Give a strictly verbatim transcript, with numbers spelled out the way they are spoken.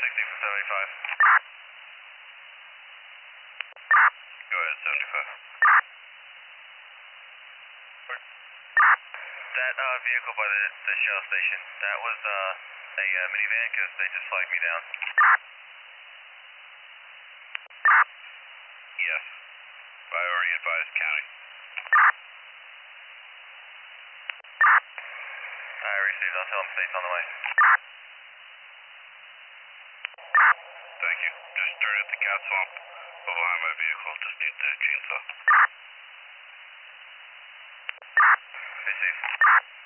sixty from seventy-five. Go ahead, seventy-five. That uh, vehicle by the, the Shell station, that was uh, a uh, minivan because they just flagged me down. Yes. I already advised county. I received. I'll tell them state's on the way. Thank you. Just turn at the cat swamp behind my vehicle. Just need the chainsaw. Stay safe.